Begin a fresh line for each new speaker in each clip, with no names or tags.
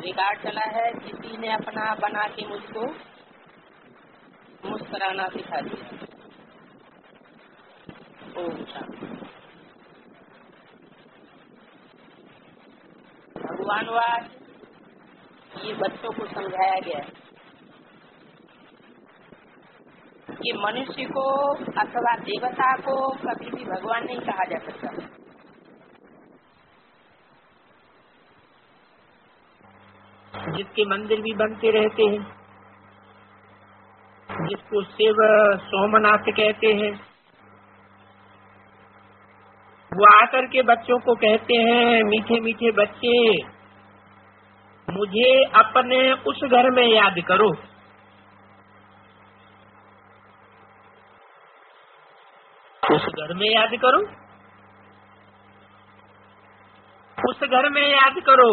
Record चला है, किसी ने अपना बना के मुझको मुस्कुराना सिखा दिया। ओम शांति। भगवानवाद ये बच्चों को समझाया गया है कि मनुष्य को अथवा देवता को कभी भी भगवान नहीं कहा जा सकता। जिसके मंदिर भी बनते रहते हैं, जिसको शिव सोमनाथ कहते हैं, वो आकर के बच्चों को कहते हैं, मीठे मीठे बच्चे मुझे अपने उस घर में याद करो। उस घर में याद करो, उस घर में याद करो।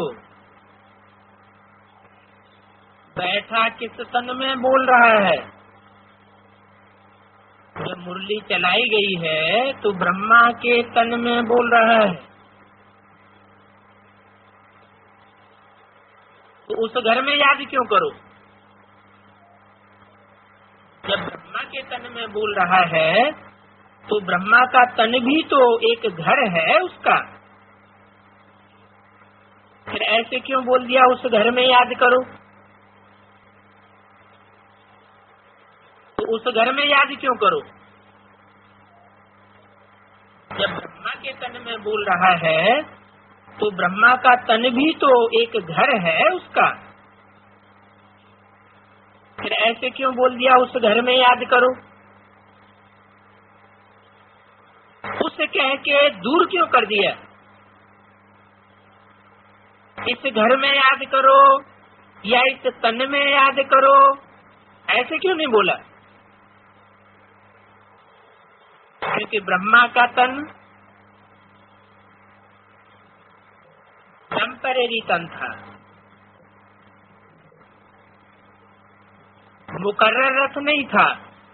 बैठा किस तन में बोल रहा है? जब मुरली चलाई गई है तो ब्रह्मा के तन में बोल रहा है। तो उस घर में याद क्यों करो? जब ब्रह्मा के तन में बोल रहा है तो ब्रह्मा का तन भी तो एक घर है उसका। फिर ऐसे क्यों बोल दिया उस घर में याद करो? तो उस घर में याद क्यों करो? जब ब्रह्मा के तन में बोल रहा है तो ब्रह्मा का तन भी तो एक घर है उसका। फिर ऐसे क्यों बोल दिया उस घर में याद करो? उसे कह के दूर क्यों कर दिया? इस घर में याद करो या इस तन में याद करो, ऐसे क्यों नहीं बोला? क्योंकि ब्रह्मा का तन टेम्परेरी तन था, मुकर्रर रथ नहीं था।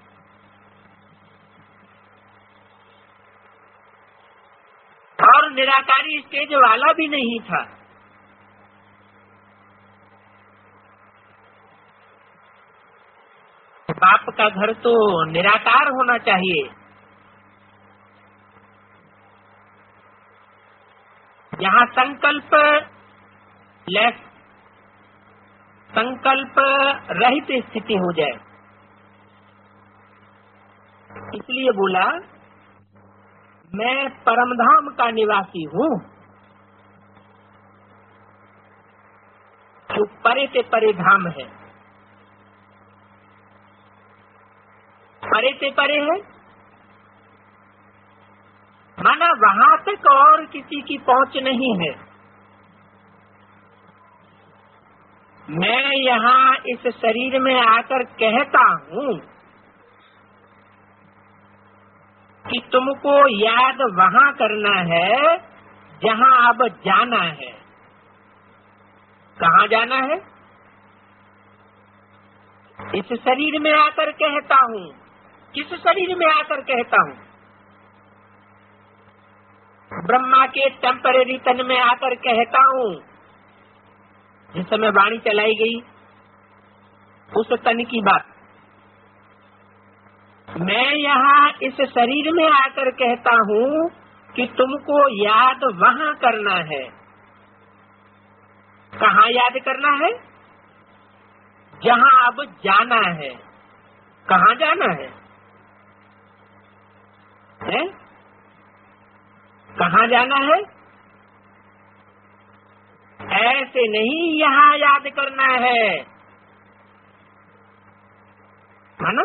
और निराकारी स्टेज वाला भी नहीं था। बाप का घर तो निराकार होना चाहिए, जहाँ संकल्प लेस, संकल्प रहित स्थिति हो जाए। इसलिए बोला मैं परमधाम का निवासी हूँ, जो परे से परे धाम है। परे से परे है माना वहाँ तक और किसी की पहुँच नहीं है। मैं यहाँ इस शरीर में आकर कहता हूँ कि तुमको याद वहाँ करना है जहाँ अब जाना है। कहाँ जाना है? इस शरीर में आकर कहता हूँ। किस शरीर में आकर कहता हूँ? ब्रह्मा के टेम्परेरी तन में आकर कहता हूँ। जिस समय वाणी चलाई गई उस तन की बात, मैं यहाँ इस शरीर में आकर कहता हूँ कि तुमको याद वहाँ करना है। कहाँ याद करना है? जहाँ अब जाना है। कहाँ जाना है? कहाँ जाना है? ऐसे नहीं यहाँ याद करना है ना।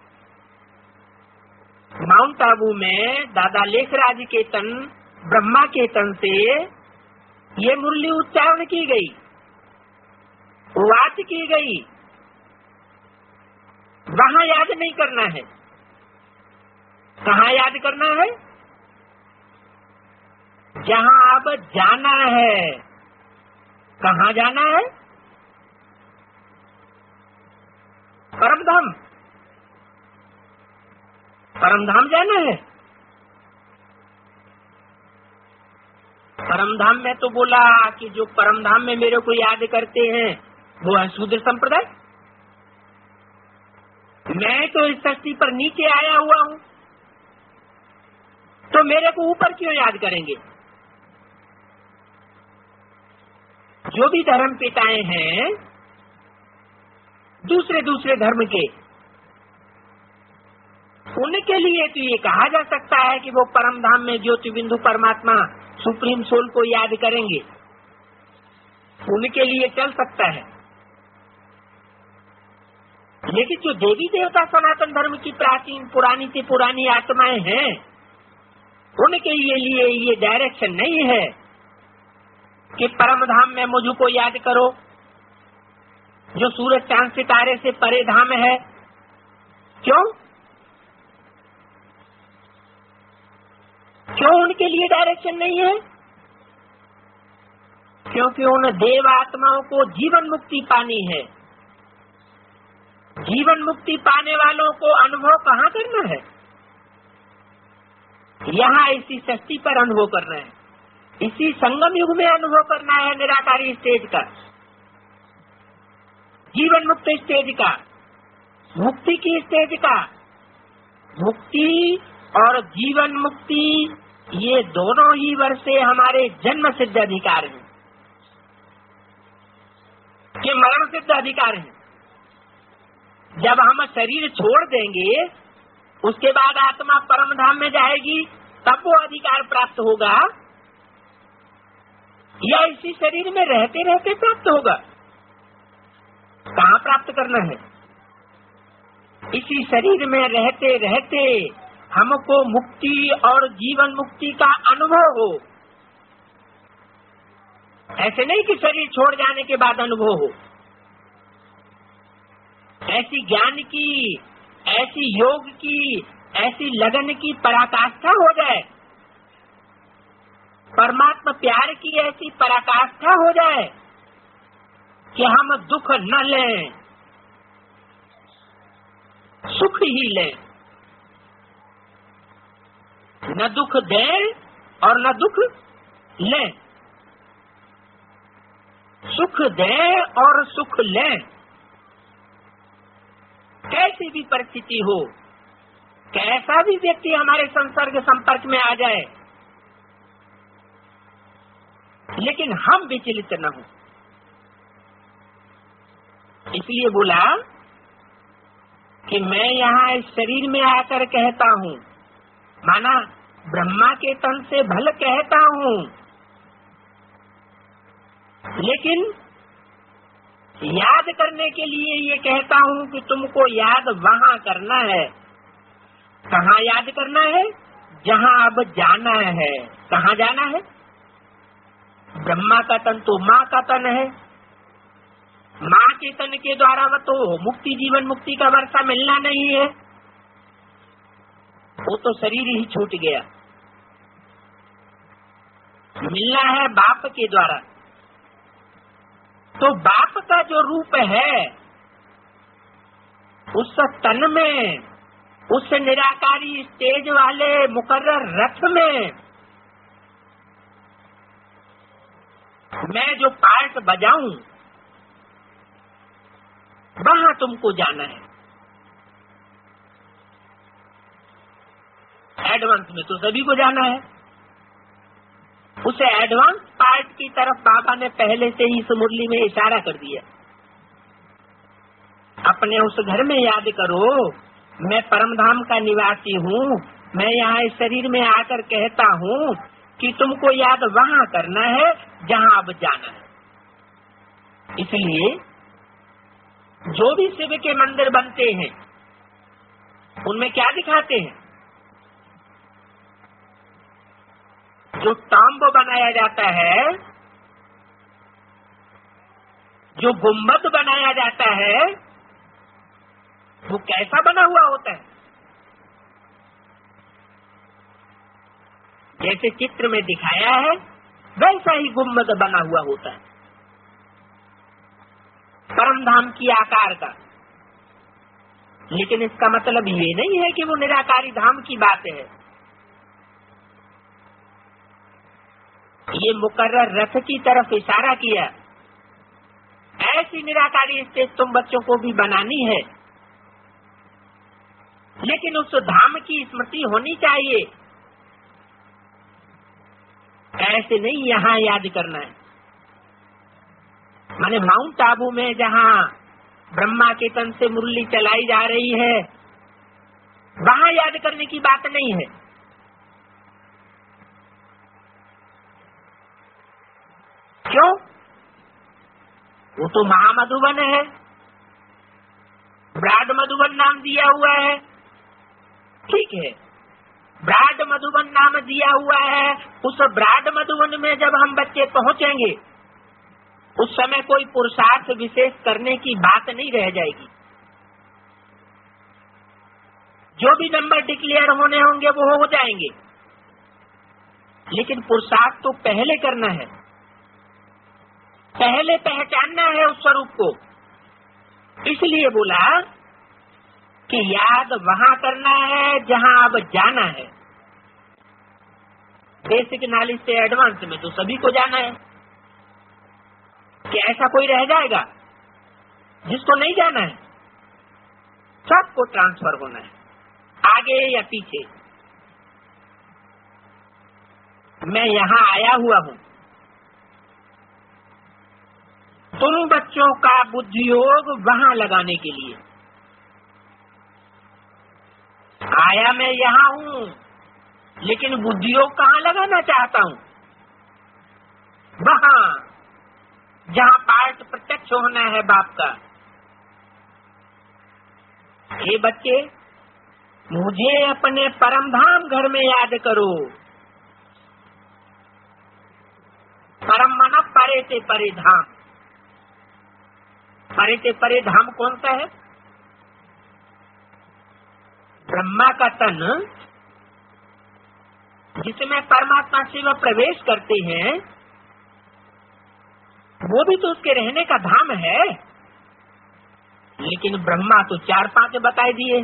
माउंट आबू में दादा लेखराज के तन ब्रह्मा के तन से ये मुरली उच्चारण की गई, वाच की गई। वहाँ याद नहीं करना है। कहाँ याद करना है? जहाँ अब जाना है। कहाँ जाना है? परमधाम। परमधाम जाना है। परमधाम में तो बोला कि जो परमधाम में मेरे को याद करते हैं वो है शूद्र संप्रदाय। मैं तो इस सृष्टि पर नीचे आया हुआ हूँ, तो मेरे को ऊपर क्यों याद करेंगे? जो भी धर्म पिताएं हैं दूसरे दूसरे धर्म के, उनके लिए तो ये कहा जा सकता है कि वो परम धाम में ज्योति बिंदु परमात्मा सुप्रीम सोल को याद करेंगे, उनके लिए चल सकता है। लेकिन जो देवी देवता सनातन धर्म की प्राचीन पुरानी से पुरानी आत्माएं हैं, उनके लिए ये डायरेक्शन नहीं है कि परम धाम में मुझको याद करो, जो सूरज चांद सितारे से परे धाम है। क्यों उनके लिए डायरेक्शन नहीं है? क्योंकि उन देव आत्माओं को जीवन मुक्ति पानी है। जीवन मुक्ति पाने वालों को अनुभव कहाँ करना है? यहाँ इसी सृष्टि पर अनुभव करना है, इसी संगम युग में अनुभव करना है निराकारी स्टेज का, जीवन मुक्त स्टेज का, मुक्ति की स्टेज का। मुक्ति और जीवन मुक्ति ये दोनों ही वर्षे हमारे जन्म सिद्ध अधिकार हैं, कि मरण सिद्ध अधिकार हैं। जब हम शरीर छोड़ देंगे उसके बाद आत्मा परम धाम में जाएगी, तब वो अधिकार प्राप्त होगा, या इसी शरीर में रहते रहते प्राप्त होगा? कहाँ प्राप्त करना है? इसी शरीर में रहते रहते हमको मुक्ति और जीवन मुक्ति का अनुभव हो। ऐसे नहीं कि शरीर छोड़ जाने के बाद अनुभव हो। ऐसी ज्ञान की, ऐसी योग की, ऐसी लगन की पराकाष्ठा हो जाए, परमात्मा प्यार की ऐसी पराकाष्ठा हो जाए कि हम दुख न लें, सुख ही लें, न दुख दें और न दुख लें, सुख दें और सुख लें। कैसी भी परिस्थिति हो, कैसा भी व्यक्ति हमारे संसर्ग संपर्क में आ जाए, लेकिन हम विचलित न हो। इसलिए बोला कि मैं यहाँ इस शरीर में आकर कहता हूँ, माना ब्रह्मा के तन से भल कहता हूँ, लेकिन याद करने के लिए ये कहता हूँ कि तुमको याद वहाँ करना है। कहाँ याद करना है? जहाँ अब जाना है। कहाँ जाना है? ब्रह्मा का तन तो माँ का तन है, माँ के तन के द्वारा वो तो मुक्ति जीवन मुक्ति का वर्षा मिलना नहीं है, वो तो शरीर ही छूट गया। मिलना है बाप के द्वारा। तो बाप का जो रूप है उस तन में, उस निराकारी स्टेज वाले मुकर्रर रथ में मैं जो पार्ट बजाऊं, वहां तुमको जाना है। एडवांस में तो सभी को जाना है। उसे एडवांस पार्ट की तरफ बाबा ने पहले से ही इस मुरली में इशारा कर दिया। अपने उस घर में याद करो, मैं परमधाम का निवासी हूँ, मैं यहाँ इस शरीर में आकर कहता हूँ कि तुमको याद वहाँ करना है जहाँ अब जाना है। इसलिए जो भी शिव के मंदिर बनते हैं उनमें क्या दिखाते हैं? जो तांब बनाया जाता है, जो गुम्बद बनाया जाता है, वो कैसा बना हुआ होता है? जैसे चित्र में दिखाया है वैसा ही गुम्बद बना हुआ होता है, परमधाम की आकार का। लेकिन इसका मतलब ये नहीं है कि वो निराकारी धाम की बात है। ये मुकर्रर रथ की तरफ इशारा किया। ऐसी निराकारी स्टेज तुम बच्चों को भी बनानी है, लेकिन उस धाम की स्मृति होनी चाहिए। ऐसे नहीं यहाँ याद करना है। माने माउंट आबू में जहाँ ब्रह्मा के तन से मुरली चलाई जा रही है, वहाँ याद करने की बात नहीं है। क्यों? वो तो महामधुबन है, ब्राड मधुबन नाम दिया हुआ है। ठीक है, ब्राड मधुबन नाम दिया हुआ है। उस ब्राड मधुबन में जब हम बच्चे पहुंचेंगे, उस समय कोई पुरुषार्थ विशेष करने की बात नहीं रह जाएगी। जो भी नंबर डिक्लेयर होने होंगे वो हो जाएंगे, लेकिन पुरुषार्थ तो पहले करना है, पहले पहचानना है उस स्वरूप को। इसलिए बोला कि याद वहाँ करना है जहाँ अब जाना है। बेसिक नॉलेज से एडवांस में तो सभी को जाना है। कि ऐसा कोई रह जाएगा जिसको नहीं जाना है? सबको ट्रांसफर होना है, आगे या पीछे। मैं यहाँ आया हुआ हूँ तुम बच्चों का बुद्धियोग वहाँ लगाने के लिए। आया मैं यहाँ हूँ, लेकिन बुद्धियोग कहाँ लगाना चाहता हूँ? वहाँ जहाँ पार्ट प्रत्यक्ष होना है बाप का। हे बच्चे, मुझे अपने परम धाम घर में याद करो। परम मन परे से परे धाम। परे से परे धाम कौन सा है? ब्रह्मा का तन, जिसमें परमात्मा शिव प्रवेश करते हैं, वो भी तो उसके रहने का धाम है। लेकिन ब्रह्मा तो 4-5 बताए दिए।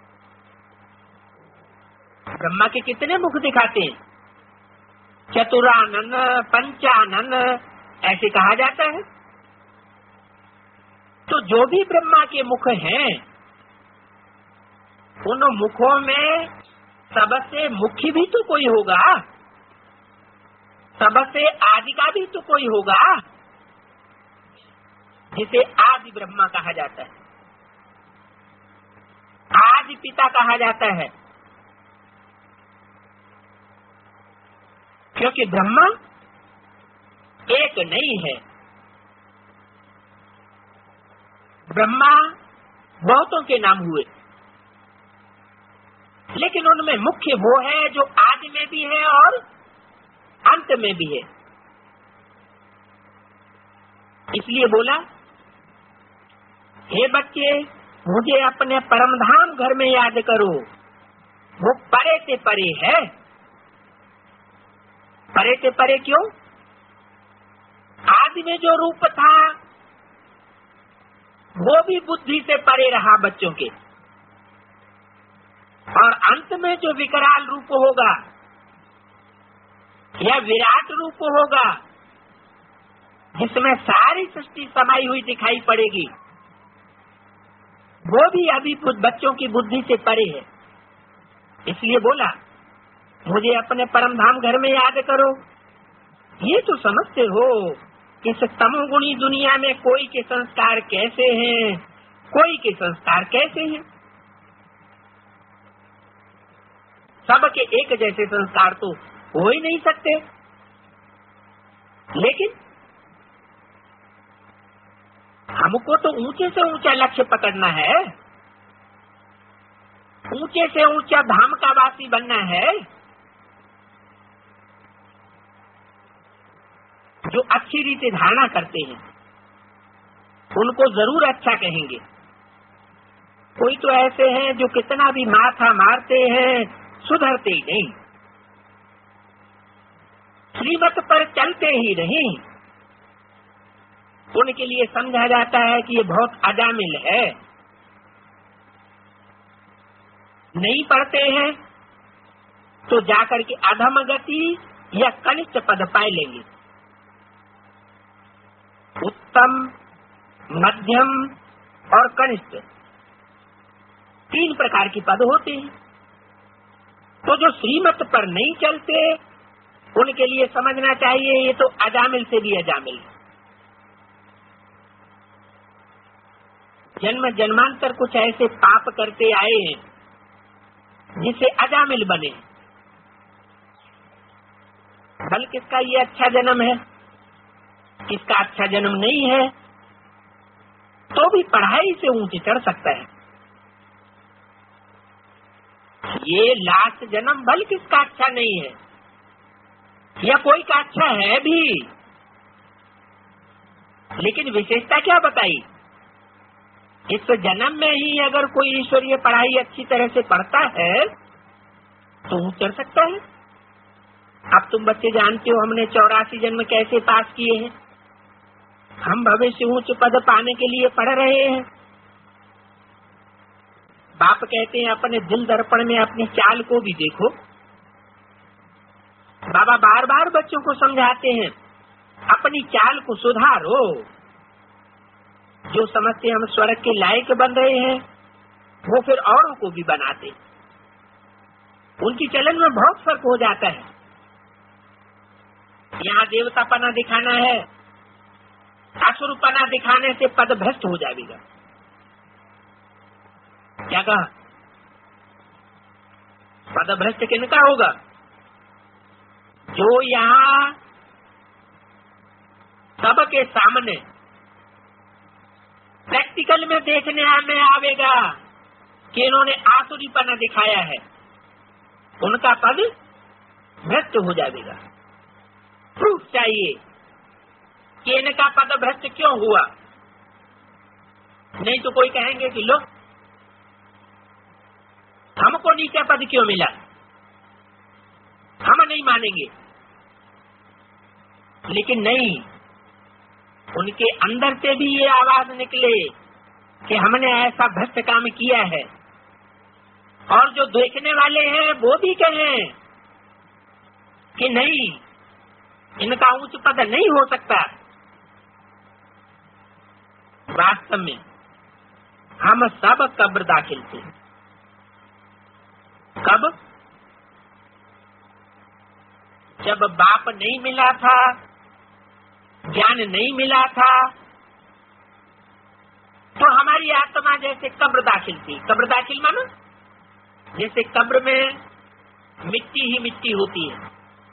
ब्रह्मा के कितने मुख दिखाते हैं? चतुरानन, पंचानन ऐसे कहा जाता है। तो जो भी ब्रह्मा के मुख हैं, उन मुखों में सबसे मुख्य भी तो कोई होगा, सबसे आदि का भी तो कोई होगा, जिसे आदि ब्रह्मा कहा जाता है, आदि पिता कहा जाता है। क्योंकि ब्रह्मा एक नहीं है। ब्रह्मा बहुतों के नाम हुए, लेकिन उनमें मुख्य वो है जो आदि में भी है और अंत में भी है। इसलिए बोला, हे बच्चे, मुझे अपने परम धाम घर में याद करो। वो परे से परे है। परे से परे क्यों? आदि में जो रूप था वो भी बुद्धि से परे रहा बच्चों के, और अंत में जो विकराल रूप होगा या विराट रूप होगा, जिसमें सारी सृष्टि समाई हुई दिखाई पड़ेगी, वो भी अभी बच्चों की बुद्धि से परे है। इसलिए बोला, मुझे अपने परम धाम घर में याद करो। ये तो समझते हो कि इस तमोगुणी दुनिया में कोई के संस्कार कैसे हैं, कोई के संस्कार कैसे हैं। सबके एक जैसे संस्कार तो हो ही नहीं सकते। लेकिन हमको तो ऊंचे से ऊंचा लक्ष्य पकड़ना है, ऊंचे से ऊंचा धाम का वासी बनना है। जो अच्छी रीति धारणा करते हैं उनको जरूर अच्छा कहेंगे। कोई तो ऐसे हैं जो कितना भी माथा मारते हैं, सुधरते ही नहीं, श्रीमत पर चलते ही नहीं। उनके लिए समझा जाता है कि ये बहुत अजामिल है। नहीं पढ़ते हैं तो जाकर के अधम गति या कनिष्ठ पद पाए लेंगे। उत्तम, मध्यम और कनिष्ठ 3 प्रकार की पद होते हैं। तो जो श्रीमत पर नहीं चलते उनके लिए समझना चाहिए ये तो अजामिल से भी अजामिल है। जन्म जन्मांतर कुछ ऐसे पाप करते आए हैं जिसे अजामिल बने। बल किसका ये अच्छा जन्म है, किसका अच्छा जन्म नहीं है, तो भी पढ़ाई से ऊंचे चढ़ सकता है। ये लास्ट जन्म बल किसका अच्छा नहीं है या कोई का अच्छा है भी, लेकिन विशेषता क्या बताई, इस जन्म में ही अगर कोई ईश्वरीय पढ़ाई अच्छी तरह से पढ़ता है तो ऊंच चढ़ सकता है। अब तुम बच्चे जानते हो हमने 84 जन्म कैसे पास किए हैं। हम भविष्य उच्च पद पाने के लिए पढ़ रहे हैं। बाप कहते हैं अपने दिल दर्पण में अपनी चाल को भी देखो। बाबा बार बार बच्चों को समझाते हैं अपनी चाल को सुधारो। जो समझते हम स्वर्ग के लायक बन रहे हैं वो फिर औरों को भी बनाते। उनकी चलन में बहुत फर्क हो जाता है। यहाँ देवतापना दिखाना है, असुरपना दिखाने से पद भ्रष्ट हो जाएगा। क्या कहा? पद भ्रष्ट किनका होगा? जो यहाँ सबके सामने प्रैक्टिकल में देखने में आवेगा कि इन्होंने आसुरीपना दिखाया है, उनका पद भ्रष्ट हो जाएगा। प्रूफ चाहिए कि इनका पद भ्रष्ट क्यों हुआ। नहीं तो कोई कहेंगे कि लो हमको नीचा पद क्यों मिला, हम नहीं मानेंगे। लेकिन नहीं, उनके अंदर से भी ये आवाज निकले कि हमने ऐसा भ्रष्ट काम किया है, और जो देखने वाले हैं वो भी कहें कि नहीं इनका उच्च पद नहीं हो सकता। वास्तव में हम सब कब्र दाखिल थे। कब? जब बाप नहीं मिला था, ज्ञान नहीं मिला था, तो हमारी आत्मा जैसे कब्र दाखिल थी। कब्र दाखिल माना जैसे कब्र में मिट्टी ही मिट्टी होती है,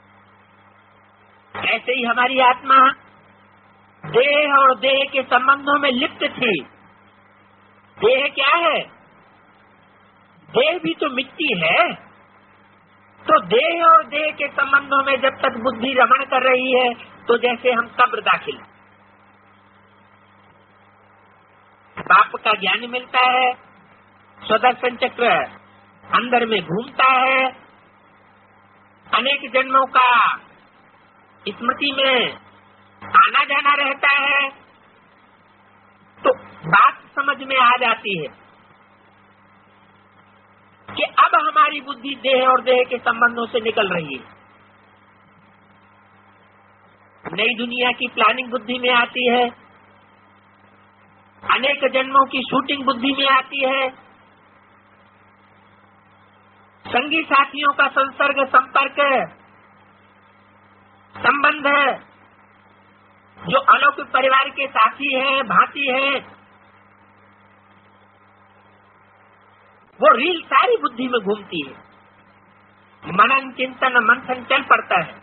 ऐसे ही हमारी आत्मा देह और देह के संबंधों में लिप्त थी। देह क्या है? देह भी तो मिट्टी है। तो देह और देह के संबंधों में जब तक बुद्धि रमण कर रही है तो जैसे हम कब्र दाखिल। बाप का ज्ञान मिलता है, स्वदर्शन चक्र अंदर में घूमता है, अनेक जन्मों का स्मृति में आना जाना रहता है, तो बात समझ में आ जाती है कि अब हमारी बुद्धि देह और देह के संबंधों से निकल रही है। नई दुनिया की प्लानिंग बुद्धि में आती है, अनेक जन्मों की शूटिंग बुद्धि में आती है, संगी साथियों का संसर्ग संपर्क संबंध है, जो अलौकिक परिवार के साथी हैं, भांति हैं, वो रील सारी बुद्धि में घूमती है। मनन चिंतन मंथन चल पड़ता है,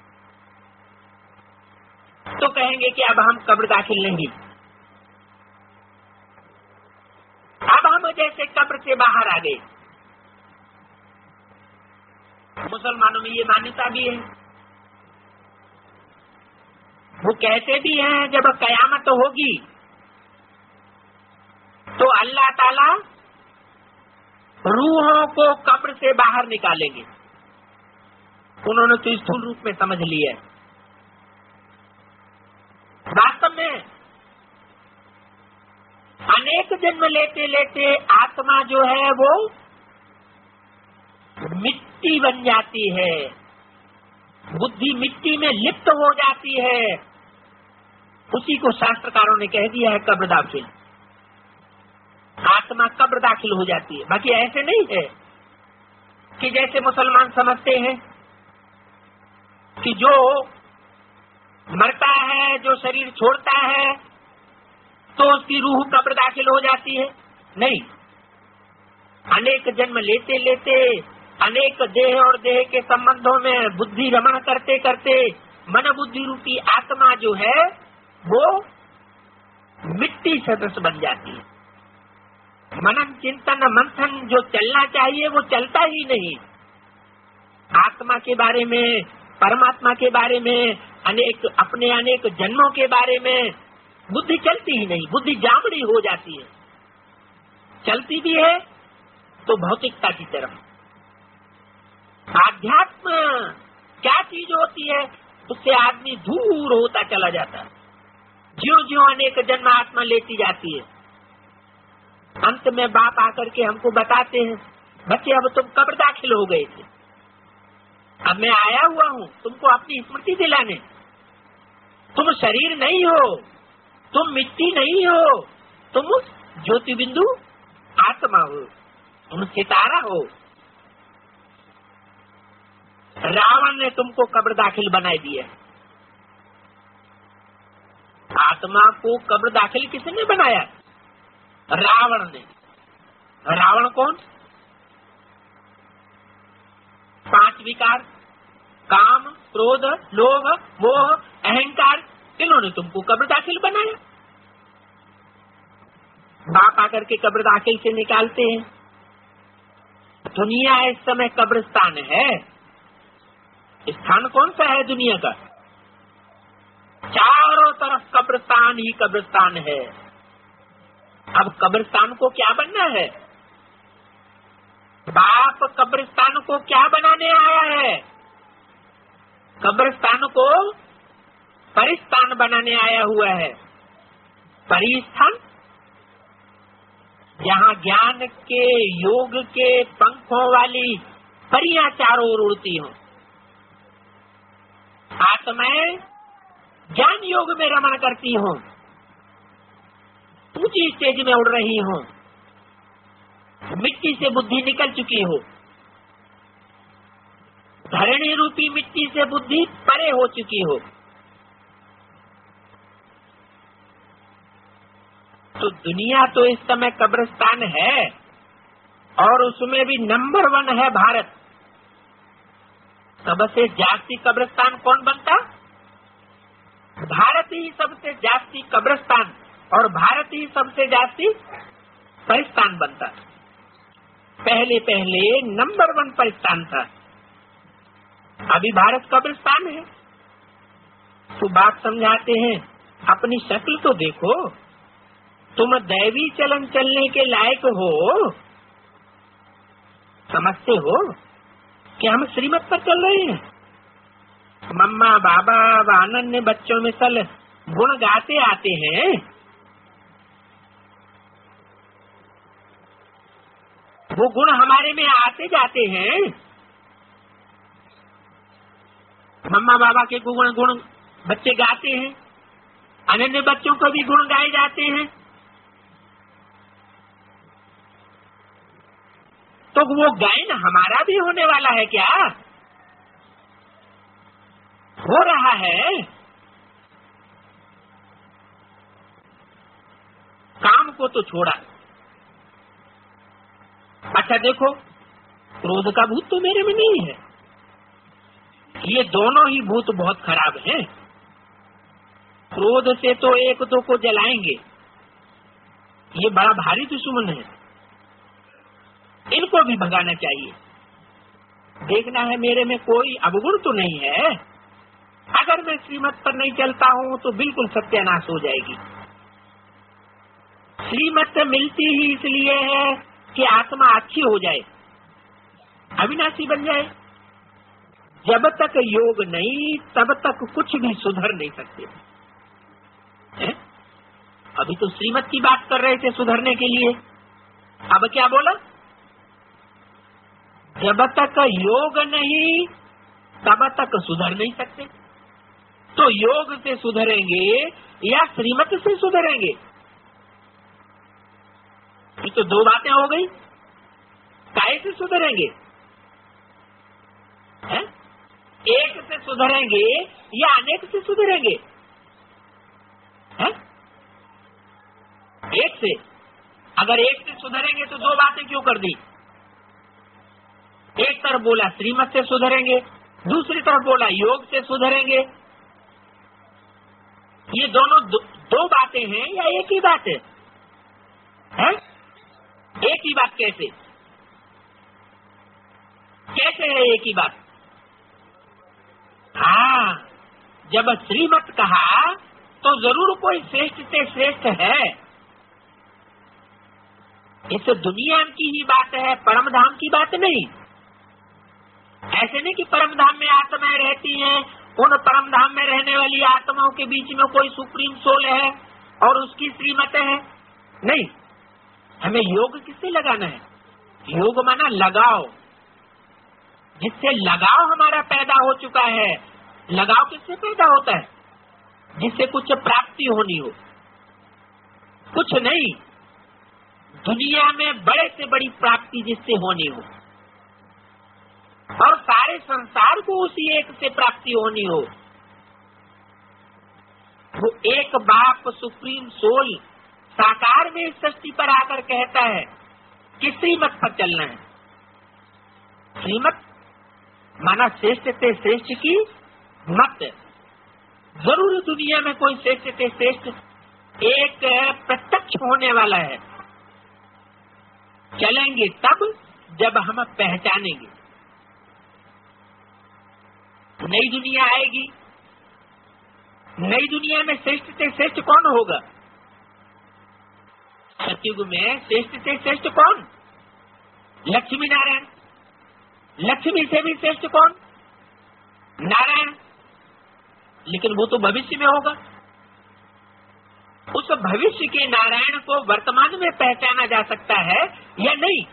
तो कहेंगे कि अब हम कब्र दाखिल नहीं। अब हम जैसे कब्र से बाहर आ गए। मुसलमानों में ये मान्यता भी है, वो कहते भी हैं जब कयामत होगी तो अल्लाह ताला रूहों को कब्र से बाहर निकालेंगे। उन्होंने तो स्थूल रूप में समझ लिया है। वास्तव में अनेक जन्म लेते लेते आत्मा जो है वो मिट्टी बन जाती है, बुद्धि मिट्टी में लिप्त हो जाती है, उसी को शास्त्रकारों ने कह दिया है कब्र दाखिल। आत्मा कब्र दाखिल हो जाती है। बाकी ऐसे नहीं है कि जैसे मुसलमान समझते हैं कि जो मरता है, जो शरीर छोड़ता है, तो उसकी रूह कब्र दाखिल हो जाती है। नहीं, अनेक जन्म लेते लेते, अनेक देह और देह के संबंधों में बुद्धि रमण करते करते मन बुद्धि रूपी आत्मा जो है वो मिट्टी सदृश बन जाती है। मनन चिंतन मंथन जो चलना चाहिए वो चलता ही नहीं। आत्मा के बारे में, परमात्मा के बारे में, अपने अनेक जन्मों के बारे में बुद्धि चलती ही नहीं। बुद्धि जामड़ी हो जाती है। चलती भी है तो भौतिकता की तरफ। आध्यात्म क्या चीज होती है, उससे आदमी दूर होता चला जाता है। ज्यों ज्यों अनेक जन्म आत्मा लेती जाती है, अंत में बाप आकर के हमको बताते हैं, बच्चे अब तुम कब्र दाखिल हो गए थे, अब मैं आया हुआ हूँ तुमको अपनी स्मृति दिलाने। तुम शरीर नहीं हो, तुम मिट्टी नहीं हो, तुम उस ज्योति बिंदु आत्मा हो, तुम सितारा हो। रावण ने तुमको कब्र दाखिल बनाए दिया। आत्मा को कब्र दाखिल किसने बनाया? रावण ने। रावण कौन? 5 विकार, काम, क्रोध, लोभ, मोह, अहंकार, इन्होंने तुमको कब्र दाखिल बनाया। बाप आकर के कब्र दाखिल से निकालते हैं। दुनिया इस समय कब्रिस्तान है। स्थान कौन सा है दुनिया का? चारों तरफ कब्रिस्तान ही कब्रिस्तान है। अब कब्रिस्तान को क्या बनना है? बाप कब्रिस्तान को क्या बनाने आया है? कब्रिस्तान को परिस्थान बनाने आया हुआ है। परिस्थान जहाँ ज्ञान के, योग के पंखों वाली परियां चारों ओर उड़ती हों। आत्माएं ज्ञान योग में रमण करती हों, ऊंची स्टेज में उड़ रही हों, मिट्टी से बुद्धि निकल चुकी हो, धरणी रूपी मिट्टी से बुद्धि परे हो चुकी हो, तो दुनिया तो इस समय कब्रिस्तान है, और उसमें भी नंबर 1 है भारत। सबसे जास्ती कब्रिस्तान कौन बनता? भारत ही सबसे जास्ती कब्रिस्तान और भारत ही सबसे जास्ती परिस्थान बनता। पहले पहले नंबर 1 परिस्थान था, अभी भारत कब्रिस्तान है। तो बात समझाते हैं, अपनी शक्ल तो देखो, तुम दैवी चलन चलने के लायक हो, समझते हो कि हम श्रीमत पर चल रहे हैं। मम्मा बाबा व अन्य बच्चों में सल गुण गाते आते हैं। वो गुण हमारे में आते जाते हैं। मम्मा बाबा के गुण बच्चे गाते हैं, अन्य बच्चों को भी गुण गाए जाते हैं। तो वो गायन हमारा भी होने वाला है क्या? हो रहा है। काम को तो छोड़ा। अच्छा देखो, क्रोध का भूत तो मेरे में नहीं है। ये दोनों ही भूत बहुत खराब हैं। क्रोध से तो एक दो को जलाएंगे, ये बड़ा भारी दुश्मन है। इनको भी भगाना चाहिए। देखना है मेरे में कोई अवगुण तो नहीं है। अगर मैं श्रीमत पर नहीं चलता हूँ तो बिल्कुल सत्यानाश हो जाएगी। श्रीमत मिलती ही इसलिए है कि आत्मा अच्छी हो जाए, अविनाशी बन जाए। जब तक योग नहीं तब तक कुछ भी सुधर नहीं सकते है? अभी तो श्रीमत की बात कर रहे थे सुधरने के लिए, अब क्या बोला? जब तक योग नहीं तब तक सुधर नहीं सकते। तो योग से सुधरेंगे या श्रीमत से सुधरेंगे? ये तो दो बातें हो गई। कैसे सुधरेंगे? है? एक से सुधरेंगे या अनेक से सुधरेंगे? है? एक से। अगर एक से सुधरेंगे तो दो बातें क्यों कर दी? एक तरफ बोला श्रीमत से सुधरेंगे, दूसरी तरफ बोला योग से सुधरेंगे। ये दोनों दो बातें हैं या एक ही बात है? है? एक ही बात कैसे? कैसे है एक ही बात? हाँ, जब श्रीमत कहा तो जरूर कोई श्रेष्ठ से श्रेष्ठ है। इस दुनिया की ही बात है, परम धाम की बात नहीं। ऐसे नहीं कि परम धाम में आत्माएं रहती हैं, उन परम धाम में रहने वाली आत्माओं के बीच में कोई सुप्रीम सोल है और उसकी श्रीमत है। नहीं, हमें योग किससे लगाना है? योग माना लगाओ, जिससे लगाव हमारा पैदा हो चुका है। लगाव किससे पैदा होता है? जिससे कुछ प्राप्ति होनी हो। कुछ नहीं, दुनिया में बड़े से बड़ी प्राप्ति जिससे होनी हो और सारे संसार को उसी एक से प्राप्ति होनी हो। वो एक बाप सुप्रीम सोल साकार में इस सृष्टि पर आकर कहता है कि श्रीमत पर चलना है। श्रीमत माना श्रेष्ठ से श्रेष्ठ की मत। जरूर दुनिया में कोई श्रेष्ठ से श्रेष्ठ एक प्रत्यक्ष होने वाला है। चलेंगे तब जब हम पहचानेंगे। नई दुनिया आएगी। नई दुनिया में श्रेष्ठ से श्रेष्ठ कौन होगा? सतयुग में श्रेष्ठ से श्रेष्ठ कौन? लक्ष्मी नारायण। लक्ष्मी से भी श्रेष्ठ कौन? नारायण। लेकिन वो तो भविष्य में होगा। उस भविष्य के नारायण को वर्तमान में पहचाना जा सकता है या नहीं?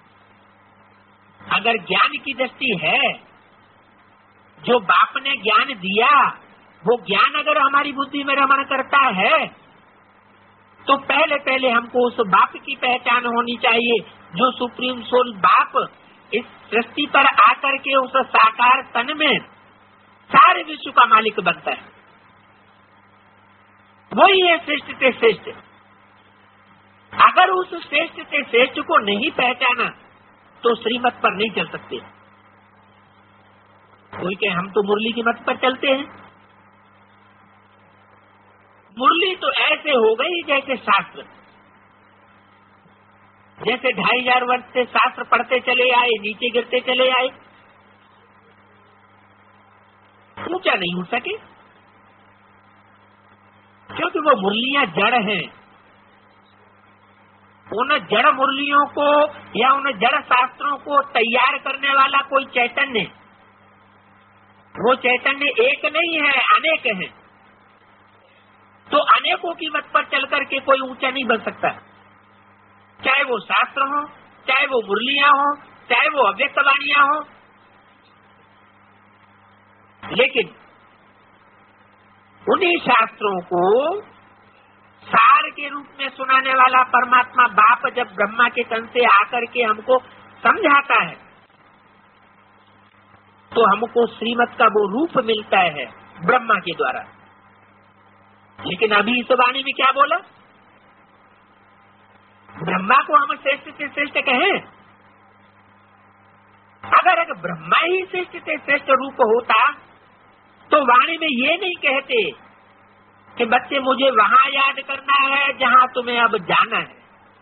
अगर ज्ञान की दृष्टि है, जो बाप ने ज्ञान दिया वो ज्ञान अगर हमारी बुद्धि में रमण करता है तो पहले पहले हमको उस बाप की पहचान होनी चाहिए, जो सुप्रीम सोल बाप इस सृष्टि पर आकर के उस साकार तन में सारे विश्व का मालिक बनता है। वही है श्रेष्ठ से श्रेष्ठ। अगर उस श्रेष्ठ से श्रेष्ठ को नहीं पहचाना तो श्रीमत पर नहीं चल सकते। कोई कहे हम तो मुरली की मत पर चलते हैं। मुरली तो ऐसे हो गई जैसे शास्त्र, जैसे 2500 वर्ष से शास्त्र पढ़ते चले आए, नीचे गिरते चले आए, ऊंचा नहीं हो सके, क्योंकि वो मुरलियां जड़ हैं। उन जड़ मुरलियों को या उन जड़ शास्त्रों को तैयार करने वाला कोई चैतन्य, वो चैतन्य एक नहीं है, अनेक है। तो अनेकों की मत पर चल करके कोई ऊंचा नहीं बन सकता, चाहे वो शास्त्र हो, चाहे वो मुरलियां हो, चाहे वो अव्यक्त वाणियां हो। लेकिन उन्हीं शास्त्रों को सार के रूप में सुनाने वाला परमात्मा बाप जब ब्रह्मा के तन से आकर के हमको समझाता है तो हमको श्रीमत का वो रूप मिलता है ब्रह्मा के द्वारा। लेकिन अभी इस वाणी में क्या बोला? ब्रह्मा को हम श्रेष्ठ से श्रेष्ठ कहें। अगर ब्रह्मा ही श्रेष्ठ से श्रेष्ठ रूप होता तो वाणी में ये नहीं कहते कि बच्चे मुझे वहां याद करना है जहां तुम्हें अब जाना है।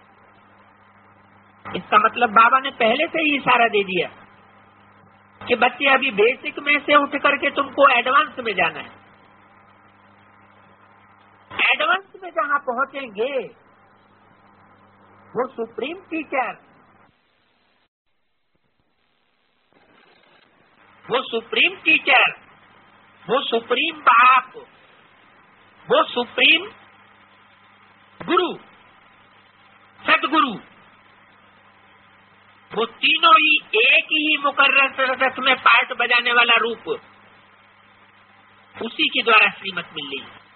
इसका मतलब बाबा ने पहले से ही इशारा दे दिया कि बच्चे अभी बेसिक में से उठ करके तुमको एडवांस में जाना है। एडवांस में जहां पहुंचेंगे वो सुप्रीम टीचर, वो सुप्रीम टीचर, वो सुप्रीम बाप, वो सुप्रीम गुरु, सदगुरु, वो तीनों ही एक ही मुकर्रर रथ में पार्ट बजाने वाला रूप, उसी के द्वारा श्रीमत मिल रही है।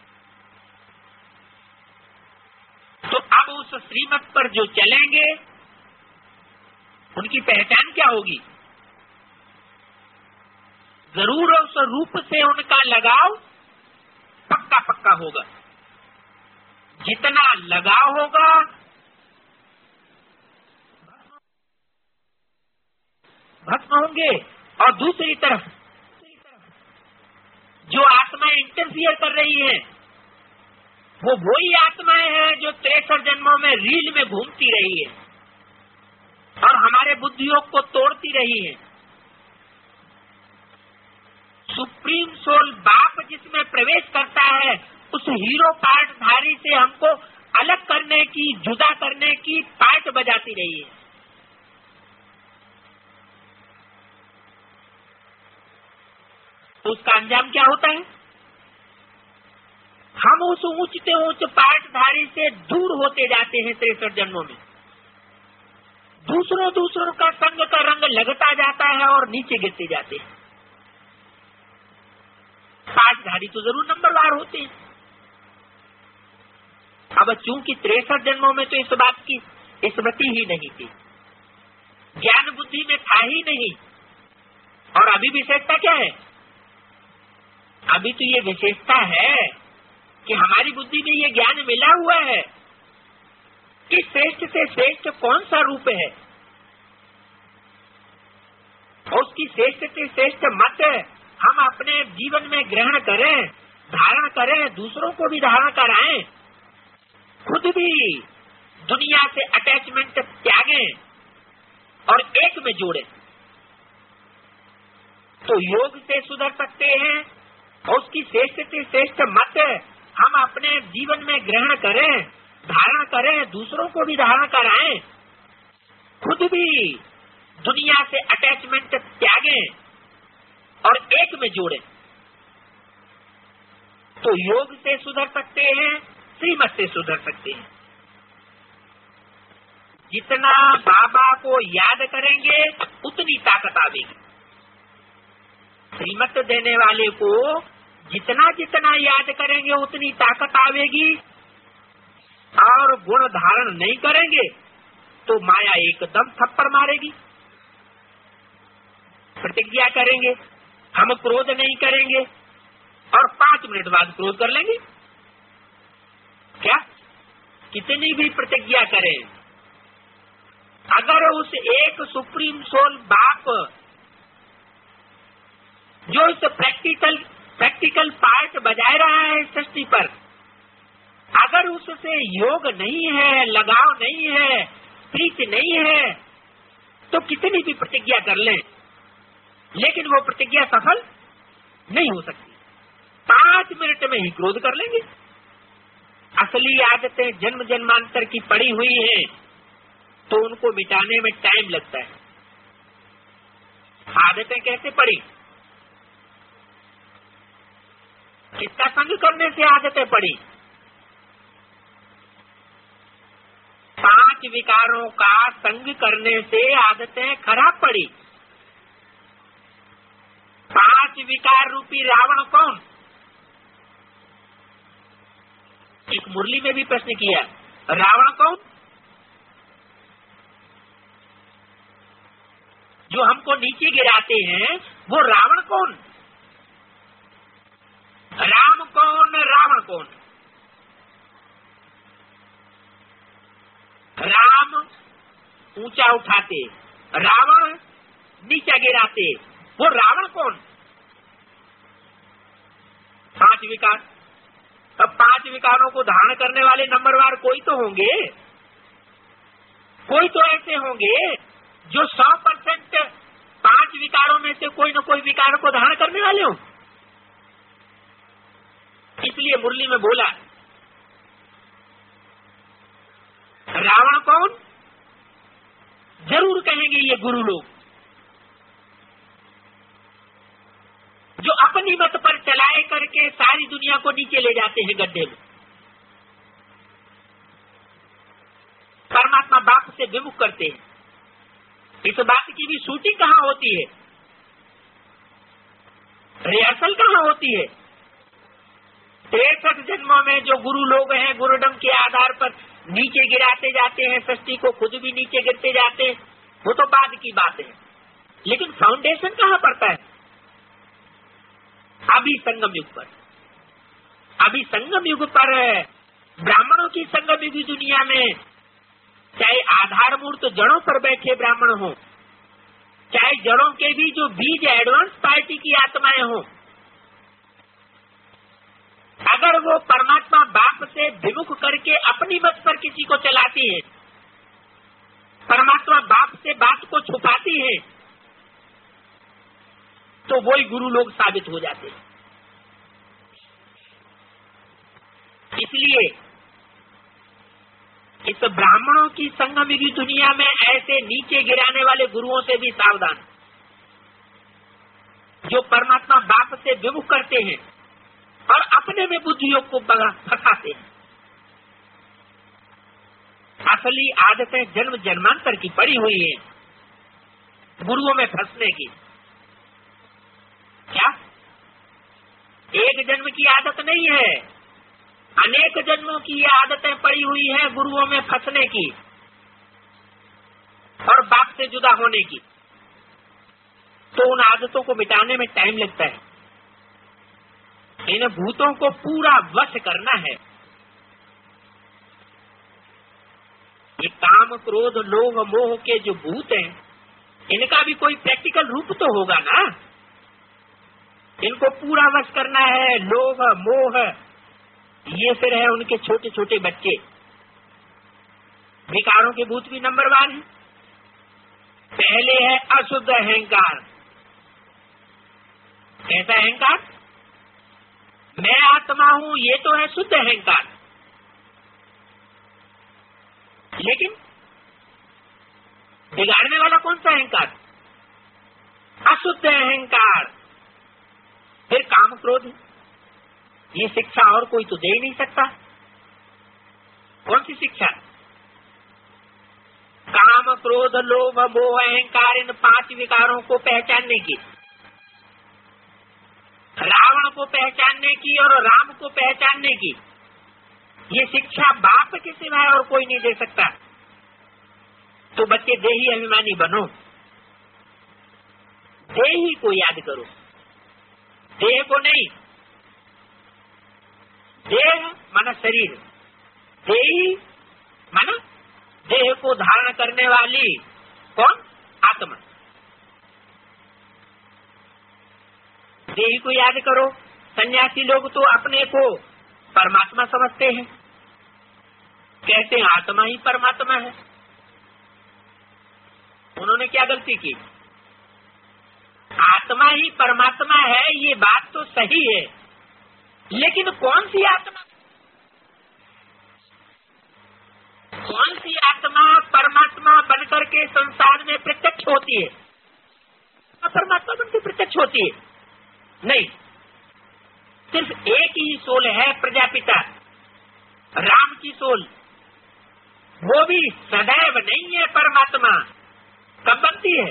तो अब उस श्रीमत पर जो चलेंगे उनकी पहचान क्या होगी? जरूर उस रूप से उनका लगाव पक्का पक्का होगा। जितना लगाव होगा भस्म होंगे। और दूसरी तरफ जो आत्माएं इंटरफियर कर रही हैं, वो वही आत्माएं हैं जो 63 जन्मों में रील में घूमती रही है और हमारे बुद्धियोग को तोड़ती रही है। सुप्रीम सोल बाप जिसमें प्रवेश करता है, उस हीरो पार्ट धारी से हमको अलग करने की, जुदा करने की पार्ट बजाती रही है। तो उसका अंजाम क्या होता है? हम उस ऊंचते ऊंच पार्टधारी से दूर होते जाते हैं 63 जन्मों में। दूसरों का संग का रंग लगता जाता है और नीचे गिरते जाते हैं। पार्टधारी तो जरूर नंबरवार होते हैं। अब चूंकि 63 जन्मों में तो इस बात की स्मृति ही नहीं थी, ज्ञान बुद्धि में था ही नहीं। और अभी विशेषता क्या है? अभी तो ये विशेषता है कि हमारी बुद्धि में ये ज्ञान मिला हुआ है कि श्रेष्ठ से श्रेष्ठ कौन सा रूप है, और उसकी श्रेष्ठ से श्रेष्ठ मत हम अपने जीवन में ग्रहण करें, धारण करें, दूसरों को भी धारण कराएं, खुद भी दुनिया से अटैचमेंट त्यागें और एक में जोड़ें। तो योग से सुधर सकते हैं और उसकी श्रेष्ठ से श्रेष्ठ मत हम अपने जीवन में ग्रहण करें, धारण करें, दूसरों को भी धारण कराएं, खुद भी दुनिया से अटैचमेंट त्यागें और एक में जोड़ें। तो योग से सुधर सकते हैं, श्रीमत से सुधर सकते हैं। जितना बाबा को याद करेंगे उतनी ताकत आवेगी। श्रीमत देने वाले को जितना जितना याद करेंगे उतनी ताकत आवेगी। और गुण धारण नहीं करेंगे तो माया एकदम थप्पड़ मारेगी। प्रतिज्ञा करेंगे, हम क्रोध नहीं करेंगे, और 5 मिनट बाद क्रोध कर लेंगे। क्या कितनी भी प्रतिज्ञा करें, अगर उस एक सुप्रीम सोल बाप जो इस प्रैक्टिकल पार्ट बजाय रहा है सृष्टि पर, अगर उससे योग नहीं है, लगाव नहीं है, प्रीति नहीं है, तो कितनी भी प्रतिज्ञा कर लें, लेकिन वो प्रतिज्ञा सफल नहीं हो सकती। 5 मिनट में ही क्रोध कर लेंगे। असली आदतें जन्म जन्मांतर की पड़ी हुई हैं, तो उनको मिटाने में टाइम लगता है। आदतें कैसे पड़ी? किसका संग करने से आदतें पड़ी? 5 विकारों का संग करने से आदतें खराब पड़ी। 5 विकार रूपी रावण कौन? एक मुरली में भी प्रश्न किया, रावण कौन? जो हमको नीचे गिराते हैं वो रावण कौन? राम कौन, रावण कौन? राम ऊंचा उठाते, रावण नीचा गिराते, वो रावण कौन? 5 विकार। अब 5 विकारों को धारण करने वाले नंबरवार कोई तो होंगे, कोई तो ऐसे होंगे जो 100% 5 विकारों में से कोई न कोई विकार को धारण करने वाले हों। इसलिए मुरली में बोला, रावण कौन? जरूर कहेंगे ये गुरु लोग, जो अपनी मत पर चलाए करके सारी दुनिया को नीचे ले जाते हैं गड्ढे में। परमात्मा बाप से विमुख करते हैं। इस बात की भी शूटिंग कहाँ होती है, रिहर्सल कहाँ होती है। 63 जन्मों में जो गुरु लोग हैं गुरुडम के आधार पर नीचे गिराते जाते हैं, सृष्टि को खुद भी नीचे गिरते जाते हैं, वो तो बाद की बात है। लेकिन फाउंडेशन कहाँ पड़ता है, अभी संगम युग पर। अभी संगम युग पर ब्राह्मणों की संगम युगी दुनिया में चाहे आधारमूर्त जड़ों पर बैठे ब्राह्मण हो, चाहे जड़ों के भी जो बीज एडवांस पार्टी की आत्माएं हों, अगर वो परमात्मा बाप से विमुख करके अपनी मत पर किसी को चलाती है, परमात्मा बाप से बात को छुपाती है, तो वही गुरु लोग साबित हो जाते हैं। इसलिए इस ब्राह्मणों की संगम युगी दुनिया में ऐसे नीचे गिराने वाले गुरुओं से भी सावधान, जो परमात्मा बाप से विमुख करते हैं और अपने में बुद्धियों को फंसाते हैं। असली आदतें जन्म जन्मांतर की पड़ी हुई है गुरुओं में फंसने की। क्या एक जन्म की आदत नहीं है, अनेक जन्मों की ये आदतें पड़ी हुई है गुरुओं में फंसने की और बाप से जुदा होने की। तो उन आदतों को मिटाने में टाइम लगता है। इन भूतों को पूरा वश करना है। ये काम क्रोध लोभ मोह के जो भूत हैं, इनका भी कोई प्रैक्टिकल रूप तो होगा ना। इनको पूरा वश करना है। लोभ मोह ये फिर है उनके छोटे छोटे बच्चे। विकारों के भूत भी नंबर 1 है। पहले है अशुद्ध अहंकार। कैसा अहंकार? मैं आत्मा हूं, ये तो है शुद्ध अहंकार। लेकिन बिगाड़ने वाला कौन सा अहंकार? अशुद्ध अहंकार। फिर काम क्रोध, ये शिक्षा और कोई तो दे ही नहीं सकता। कौन सी शिक्षा? काम क्रोध लोभ मोह अहंकार, इन 5 विकारों को पहचानने की, रावण को पहचानने की और राम को पहचानने की, ये शिक्षा बाप के सिवाय और कोई नहीं दे सकता। तो बच्चे देही अभिमानी बनो, देही को याद करो, देह को नहीं। देह माना शरीर, देही माना देह को धारण करने वाली कौन? आत्मा। देही को याद करो। सन्यासी लोग तो अपने को परमात्मा समझते हैं, कहते हैं आत्मा ही परमात्मा है। उन्होंने क्या गलती की? आत्मा ही परमात्मा है, ये बात तो सही है, लेकिन कौन सी आत्मा? कौन सी आत्मा परमात्मा बनकर के संसार में प्रत्यक्ष होती है? परमात्मा बनकर प्रत्यक्ष होती है? नहीं, सिर्फ एक ही सोल है, प्रजापिता राम की सोल। वो भी सदैव नहीं है परमात्मा। कब बनती है?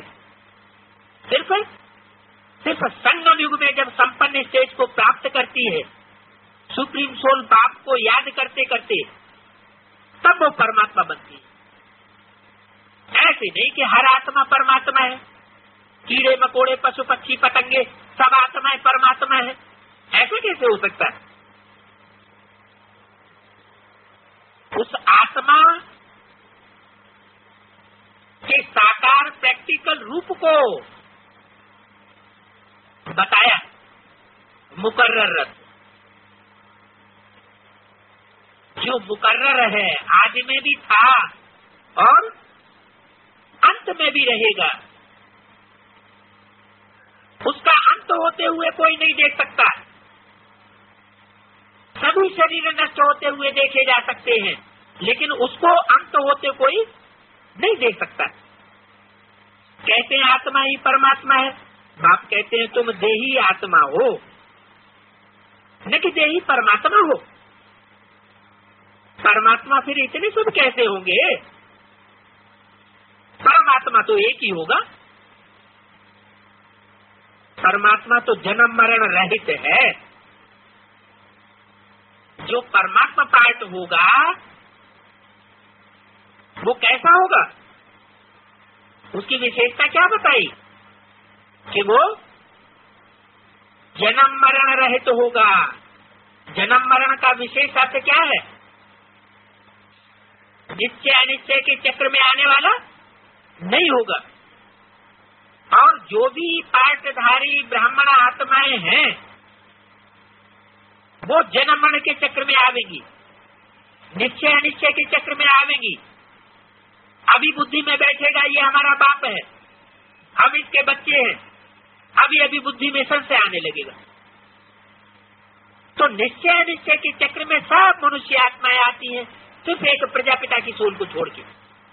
सिर्फ संगम युग में जब संपन्न स्टेज को प्राप्त करती है, सुप्रीम सोल बाप को याद करते करते, तब वो परमात्मा बनती है। ऐसे नहीं कि हर आत्मा परमात्मा है, कीड़े मकोड़े पशु पक्षी पतंगे सब आत्माएं परमात्मा है, ऐसे कैसे हो सकता है? उस आत्मा के साकार प्रैक्टिकल रूप को बताया मुकर्रर रथ। जो मुकर्रर है, आज में भी था और अंत में भी रहेगा, उसका अंत होते हुए कोई नहीं देख सकता। सभी शरीर नष्ट होते हुए देखे जा सकते हैं, लेकिन उसको अंत होते कोई नहीं देख सकता। कहते हैं आत्मा ही परमात्मा है, बाप कहते हैं तुम देही आत्मा हो, न कि देही परमात्मा हो। परमात्मा फिर इतने सब कैसे होंगे? परमात्मा परमात्मा तो एक ही होगा। परमात्मा तो जन्म मरण रहित है। जो परमात्मा पार्ट होगा वो कैसा होगा, उसकी विशेषता क्या बताई कि वो जन्म मरण रहित होगा। जन्म मरण का विशेष अर्थ क्या है? निश्चय अनिश्चय के चक्र में आने वाला नहीं होगा। और जो भी पार्टधारी ब्राह्मण आत्माएं हैं वो जन्म मरण के चक्र में आवेंगी, निश्चय अनिश्चय के चक्र में आवेंगी। अभी बुद्धि में बैठेगा ये हमारा बाप है, हम इसके बच्चे हैं, अभी अभी बुद्धि में संशय आने लगेगा। तो निश्चय अनिश्चय के चक्र में सब मनुष्य आत्माएं आती हैं, सिर्फ एक प्रजापिता की सोल को छोड़ के।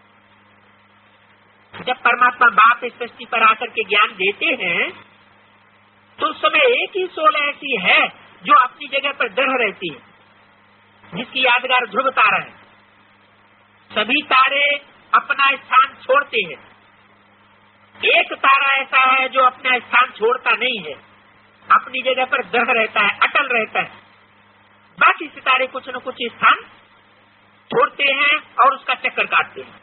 जब परमात्मा बाप इस सृष्टि पर आकर के ज्ञान देते हैं तो उस समय एक ही सोल ऐसी है जो अपनी जगह पर दृढ़ रहती है, जिसकी यादगार ध्रुव तारा है। सभी तारे अपना स्थान छोड़ते हैं, एक तारा ऐसा है जो अपना स्थान छोड़ता नहीं है, अपनी जगह पर दृढ़ रहता है, अटल रहता है। बाकी सितारे कुछ न कुछ स्थान छोड़ते हैं और उसका चक्कर काटते हैं।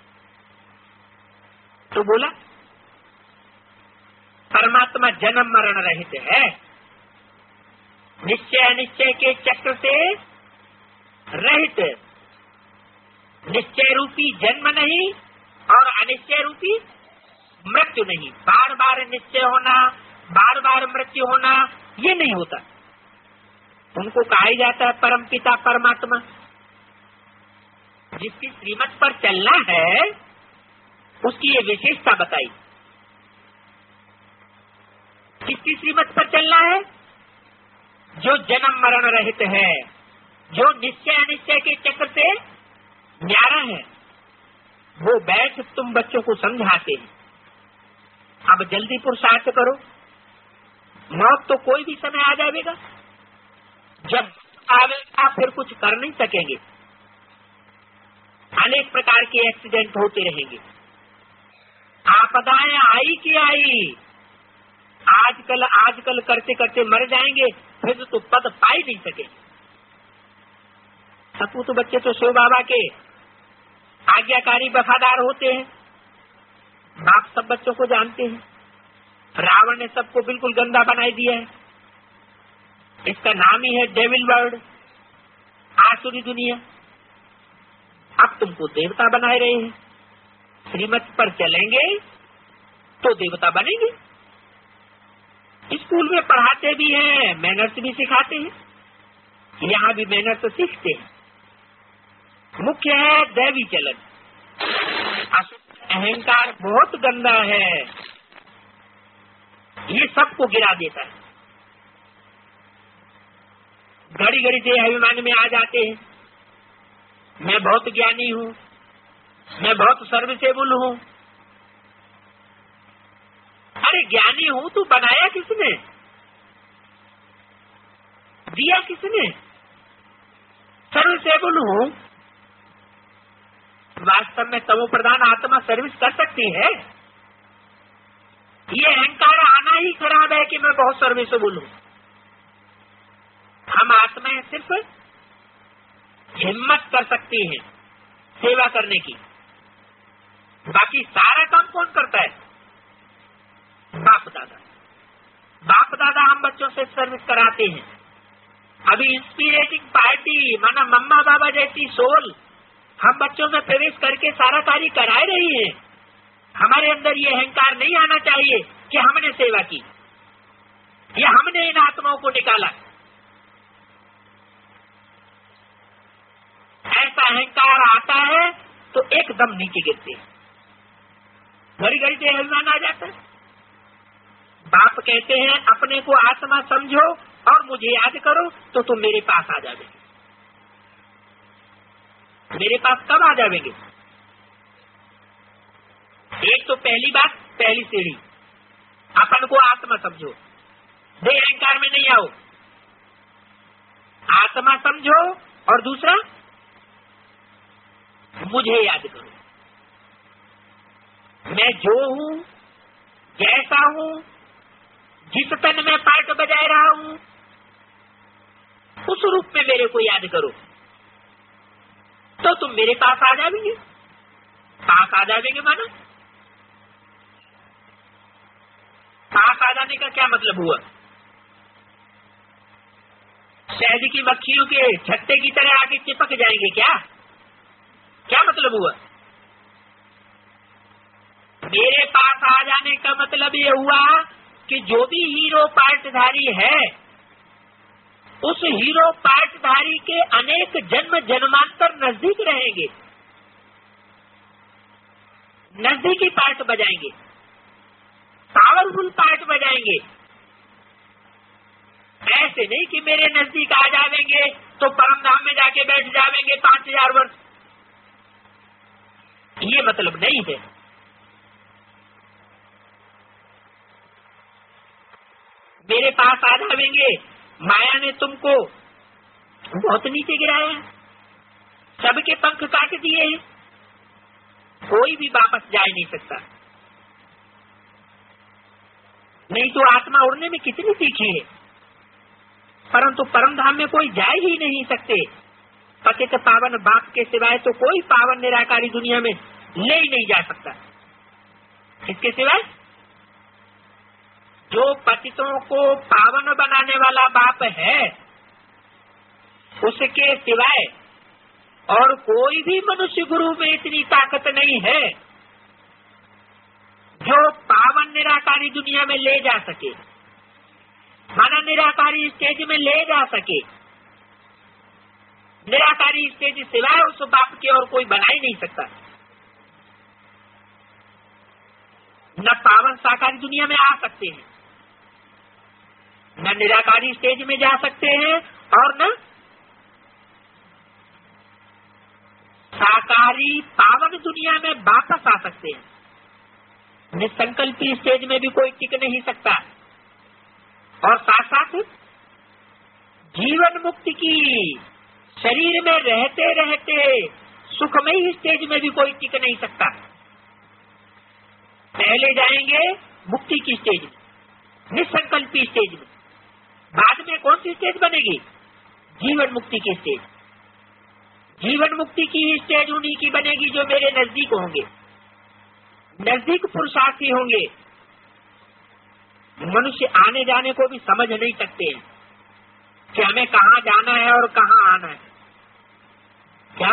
तो बोला परमात्मा जन्म मरण रहित है, निश्चय अनिश्चय के चक्र से रहित। निश्चय रूपी जन्म नहीं और अनिश्चय रूपी मृत्यु नहीं। बार बार निश्चय होना, बार बार मृत्यु होना, ये नहीं होता। उनको कहा ही जाता है परम पिता परमात्मा। जिसकी श्रीमत पर चलना है उसकी ये विशेषता बताई। किसकी श्रीमत पर चलना है? जो जन्म मरण रहित है, जो निश्चय अनिश्चय के चक्र से न्यारा है। वो बैठ तुम बच्चों को समझाते हैं, अब जल्दी पुरुषार्थ करो, मौत तो कोई भी समय आ जाएगा। जब आवेगा फिर कुछ कर नहीं सकेंगे, अनेक प्रकार के एक्सीडेंट होते रहेंगे, आपदाएं आई की आई। आजकल करते करते मर जाएंगे, फिर तो पद पा ही नहीं सकेंगे। सपूत बच्चे तो शिव बाबा के आज्ञाकारी वफादार होते हैं। बाप सब बच्चों को जानते हैं। रावण ने सबको बिल्कुल गंदा बनाई दिया है। इसका नाम ही है डेविल वर्ल्ड, आसुरी दुनिया। अब तुमको देवता बनाए रहे हैं। श्रीमत पर चलेंगे तो देवता बनेंगे। स्कूल में पढ़ाते भी हैं, मैनर्स भी सिखाते हैं, यहाँ भी मैनर्स सीखते हैं। मुख्य है दैवी चलन। अहंकार बहुत गंदा है, ये सबको गिरा देता है। घड़ी घड़ी से अभिमान में आ जाते हैं, मैं बहुत ज्ञानी हूँ, मैं बहुत सर्विसेबल हूँ। अरे ज्ञानी हूँ तू बनाया किसने, दिया किसने? सर्विसेबल हूँ, वास्तव में तमो प्रधान आत्मा सर्विस कर सकती है। ये अहंकार आना ही खराब है कि मैं बहुत सर्विसेबल हूँ। हम आत्माएं सिर्फ हिम्मत कर सकती हैं सेवा करने की, बाकी सारा काम कौन करता है? बाप दादा। बाप दादा हम बच्चों से सर्विस कराते हैं। अभी इंस्पिरेटिंग पार्टी माना मम्मा बाबा जैसी सोल हम बच्चों में प्रवेश करके सारा कार्य कराए रही है। हमारे अंदर ये अहंकार नहीं आना चाहिए कि हमने सेवा की या हमने इन आत्माओं को निकाला। ऐसा अहंकार आता है तो एकदम नीचे गिरते हैं, घड़ी घड़ी से अभिमान आ जाता है। बाप कहते हैं अपने को आत्मा समझो और मुझे याद करो तो तुम मेरे पास आ जाओगे। मेरे पास कब आ जाएंगे? एक तो पहली बात, पहली सीढ़ी, अपन को आत्मा समझो, देह अहंकार में नहीं आओ। आत्मा समझो और दूसरा मुझे याद करो। मैं जो हूँ, जैसा हूँ, जिस तन में पार्ट बजा रहा हूँ, उस रूप में मेरे को याद करो, तो तुम मेरे पास आ जाओगे। पास आ जाओगे माना, पास आ जाने का क्या मतलब हुआ? शहद की मक्खियों के छत्ते की तरह आके चिपक जाएंगे क्या? क्या मतलब हुआ? मेरे पास आ जाने का मतलब ये हुआ कि जो भी हीरो पार्टधारी है, उस हीरो पार्टधारी के अनेक जन्म जन्मांतर नजदीक रहेंगे, नजदीकी पार्ट बजाएंगे, पावरफुल पार्ट बजाएंगे। ऐसे नहीं कि मेरे नजदीक आ जाएंगे तो परम धाम में जाके बैठ जाएंगे 5000 वर्ष, ये मतलब नहीं है। मेरे पास आ जाएंगे, माया ने तुमको बहुत नीचे गिराया है, सबके पंख काट दिए हैं, कोई भी वापस जा नहीं सकता। नहीं तो आत्मा उड़ने में कितनी तीखी है, परंतु परम धाम में कोई जा ही नहीं सकते। पतित पावन बाप के सिवाय तो कोई पावन निराकारी दुनिया में ले ही नहीं जा सकता। इसके सिवाय जो पतितों को पावन बनाने वाला बाप है, उसके सिवाय और कोई भी मनुष्य गुरु में इतनी ताकत नहीं है जो पावन निराकारी दुनिया में ले जा सके, माना निराकारी स्टेज में ले जा सके। निराकारी स्टेज सिवाय उस बाप के और कोई बना ही नहीं सकता। न पावन साकारी दुनिया में आ सकते हैं, न निराकारी स्टेज में जा सकते हैं, और न साकारी पावन दुनिया में वापस आ सकते हैं। निसंकल्पी स्टेज में भी कोई टिक नहीं सकता, और साथ साथ जीवन मुक्ति की शरीर में रहते रहते सुखमयी स्टेज में भी कोई टिक नहीं सकता। पहले जाएंगे मुक्ति की स्टेज में, निसंकल्पी स्टेज में, बाद में कौन सी स्टेज बनेगी? जीवन मुक्ति की स्टेज। जीवन मुक्ति की स्टेज उन्हीं की बनेगी जो मेरे नजदीक होंगे, नजदीक पुरुषार्थी होंगे। मनुष्य आने जाने को भी समझ नहीं सकते हैं कि हमें कहाँ जाना है और कहाँ आना है। क्या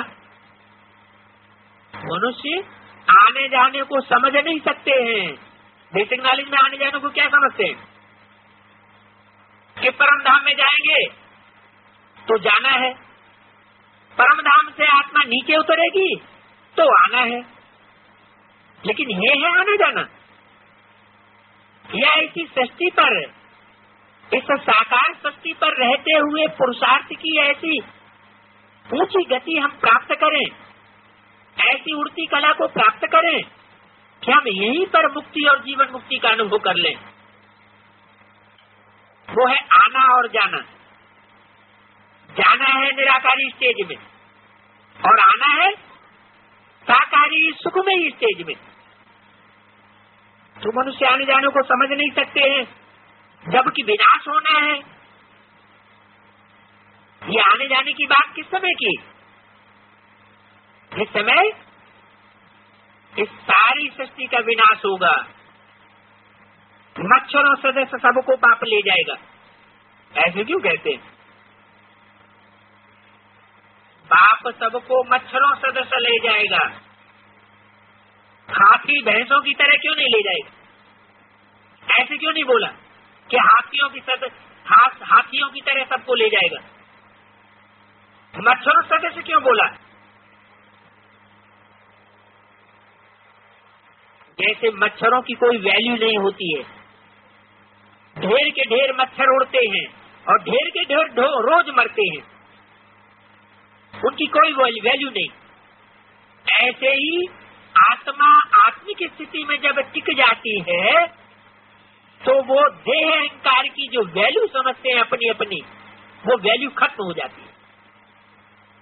मनुष्य आने जाने को समझ नहीं सकते हैं? बेसिक नॉलेज में आने जाने को क्या समझते हैं कि परम धाम में जाएंगे तो जाना है, परम धाम से आत्मा नीचे उतरेगी तो आना है। लेकिन ये है आना जाना, यह इसी सृष्टि पर, इस साकार सृष्टि पर रहते हुए पुरुषार्थ की ऐसी ऊंची गति हम प्राप्त करें, ऐसी उड़ती कला को प्राप्त करें कि हम यहीं पर मुक्ति और जीवन मुक्ति का अनुभव कर लें। वो है आना और जाना। जाना है निराकारी स्टेज में और आना है साकारी सुखमयी स्टेज में। तो मनुष्य आने जाने को समझ नहीं सकते हैं, जबकि विनाश होना है। ये आने जाने की बात किस समय की? इस समय इस सारी सृष्टि का विनाश होगा, मच्छरों सदस्य सबको बाप ले जाएगा। ऐसे क्यों कहते हैं? बाप सबको मच्छरों सदस्य ले जाएगा, हाथी भैंसों की तरह क्यों नहीं ले जाएगा? ऐसे क्यों नहीं बोला कि हाथियों की तरह सबको ले जाएगा? मच्छरों सदस्य क्यों बोला? जैसे मच्छरों की कोई वैल्यू नहीं होती है, ढेर के ढेर मच्छर उड़ते हैं और ढेर के ढेर रोज मरते हैं, उनकी कोई वैल्यू नहीं। ऐसे ही आत्मा आत्मिक स्थिति में जब टिक जाती है तो वो देह अहंकार की जो वैल्यू समझते हैं अपनी अपनी, वो वैल्यू खत्म हो जाती है।